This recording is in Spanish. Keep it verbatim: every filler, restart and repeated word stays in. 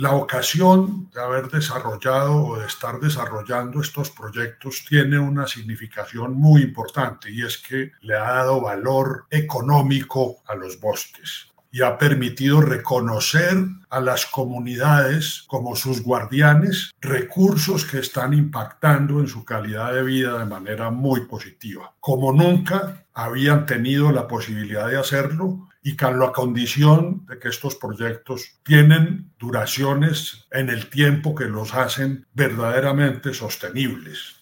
La ocasión de haber desarrollado o de estar desarrollando estos proyectos tiene una significación muy importante y es que le ha dado valor económico a los bosques y ha permitido reconocer a las comunidades como sus guardianes, recursos que están impactando en su calidad de vida de manera muy positiva, como nunca habían tenido la posibilidad de hacerlo y con la condición de que estos proyectos tienen duraciones en el tiempo que los hacen verdaderamente sostenibles.